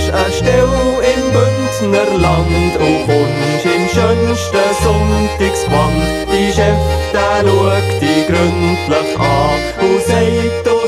eine Stelle im Bündnerland und kommst im schönsten Sonntagsgewand. Die Chef, der schaut dich gründlich an und sagt,